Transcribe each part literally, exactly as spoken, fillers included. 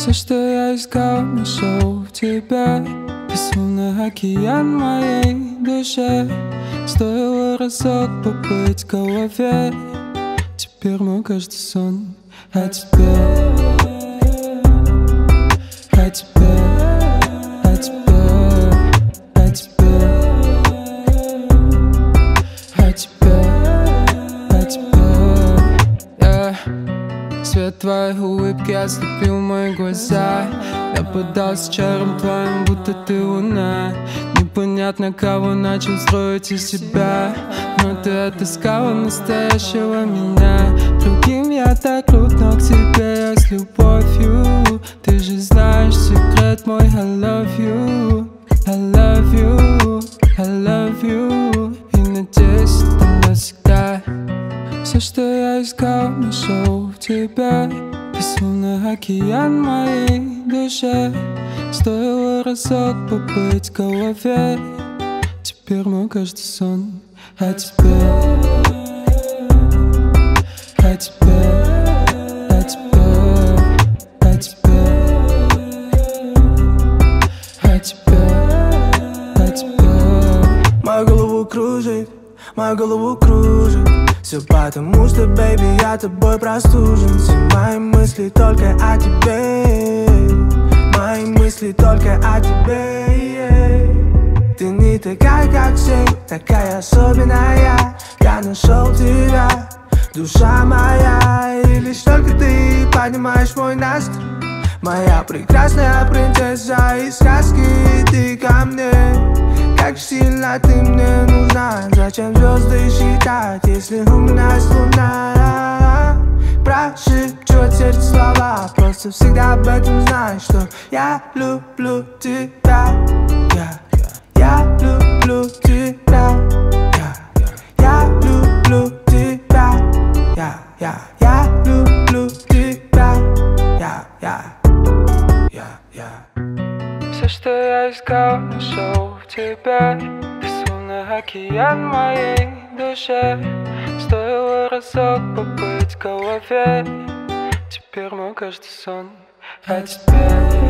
Все, что я искал, нашел в тебе. Ты словно океан моей душе. Стоило разок побыть в голове. Теперь мой каждый сон о тебе, о тебе, о тебе, о тебе, о тебе, о тебе. Yeah. Свет твоей улыбки ослепил мои глаза. Я поддался чарам твоим, будто ты луна. Непонятно, кого начал строить из себя, но ты отыскала настоящего меня. Другим я так крут, но к тебе я с любовью. Ты же знаешь секрет мой. I love you, I love you, I love you. И надеюсь, это навсегда. Все, что я искал, нашел в тебе. Ты словно океан моей душе. Стоило разок побыть в голове. Теперь мой каждый сон о тебе, о тебе, о тебе, о тебе, о тебе, о тебе. Мою голову кружит, мою голову кружит. Все потому что, бэйби, я тобой простужен. Все мои мысли только о тебе. Мои мысли только о тебе, yeah. Ты не такая, как все, такая особенная. Я нашел тебя, душа моя. И лишь только ты поднимаешь мой настрой. Моя прекрасная принцесса из сказки. Ты ко мне, как сильно ты мне нужна. Зачем звезды считать, если у меня есть луна? Прошепчет сердце слова, просто всегда об этом знай, что я люблю тебя. Я, я люблю тебя. Я, я люблю тебя. Я, я, я люблю тебя. Я, я, я, я. Все, что я искал, нашел в тебе. Ты словно океан моей душе. Стоило разок побыть в голове. Теперь мой каждый сон о тебе,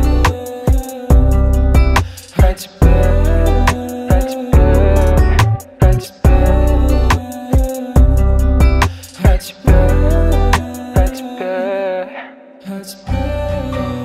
о тебе, о тебе, о тебе, о тебе, о тебе, о тебе.